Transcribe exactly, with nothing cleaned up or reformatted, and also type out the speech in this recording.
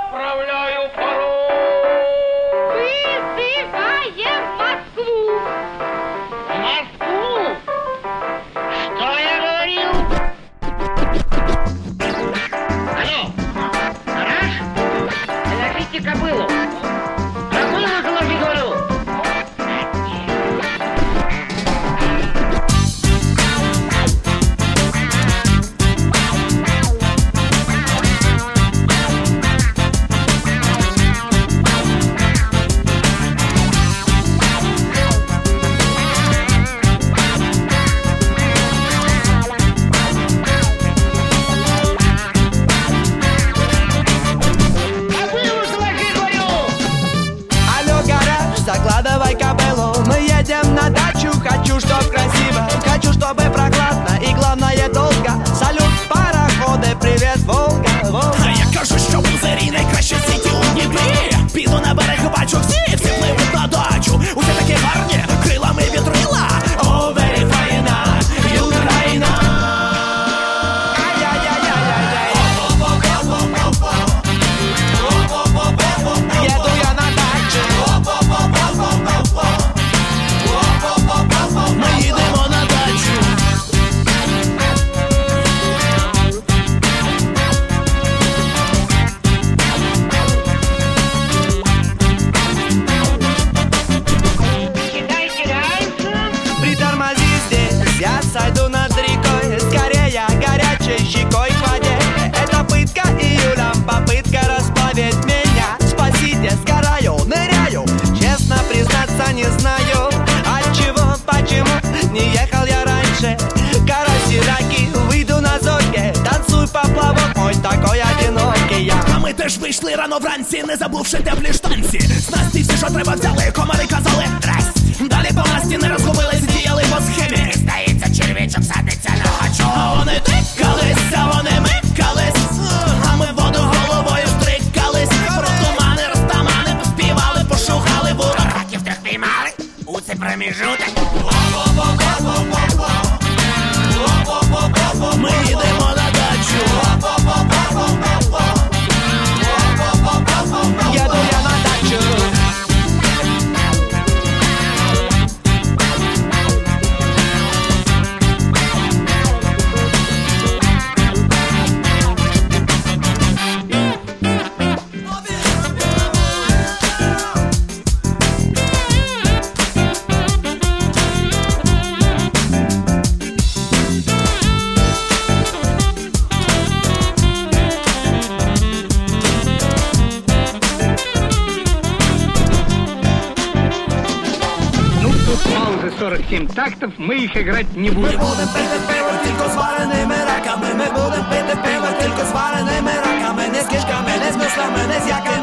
Отправляю пароль. Вызываем Москву. Москву? Что я говорил? Алло, гараж? Заложите кобылу. Кобылу заложи, говорю. Закладывай кобылу, мы едем на дачу. Хочу, чтоб красиво, хочу, чтобы прохладно и главное долго. Салют, пароходы, привет, Волга, Волга. А я кажу, що в Узері найкраще в світі у Дніпрі. Піду на берег, бачу всі, всі пливуть на дачу. Усі такі гарні, крилами вітрила. О, very fine, Україна. Ай-яй-яй-яй-яй-яй. Еду я на дачу. Ми їдемо на дачу. Кидай теряется. Притормози здесь, я сойду над рекой. Скорее горячей щекой к воде. Это пытка июля, попытка расплавить меня. Спасите, сгораю, ныряю. Честно признаться, не знаю, от чего, почему не ехал я раньше. Караси, раки, выйду на зорьке. Танцуй поплавок, мой такой одинокий я. А ми теж вийшли рано вранці, не забувши теплі штанці. Снасті всі, що треба, взяли, комари казали раз. Далі по масті не розгубились, діяли по схемі. Стається червячок, садиться на гачок. А вони тикались, а вони микались. А ми в воду головою стрикались. Про тумани, розтамани, поспівали, пошухали. Бураків трьох піймали, у цей проміжуток. Ми їдемо на дачу. Еду я на дачу. Ну, тут паузы сорок семь тактов, мы их играть не Ми будем. будем пити пиво тільки з вареними раками. Ми будем пити пиво тільки з вареними раками. Не з кишками, не з мислами, не з якими